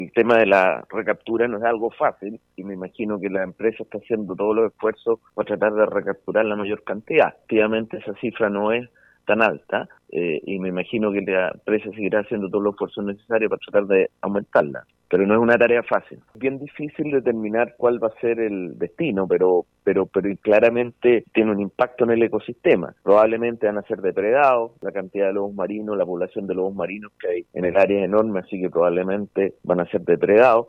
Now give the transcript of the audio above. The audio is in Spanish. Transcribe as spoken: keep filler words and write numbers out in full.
El tema de la recaptura no es algo fácil y me imagino que la empresa está haciendo todos los esfuerzos para tratar de recapturar la mayor cantidad. Activamente esa cifra no es tan alta eh, y me imagino que la empresa seguirá haciendo todos los esfuerzos necesarios para tratar de aumentarla. Pero no es una tarea fácil. Es bien difícil determinar cuál va a ser el destino, pero pero pero claramente tiene un impacto en el ecosistema. Probablemente van a ser depredados, la cantidad de lobos marinos, la población de lobos marinos que hay en el área es enorme, así que probablemente van a ser depredados.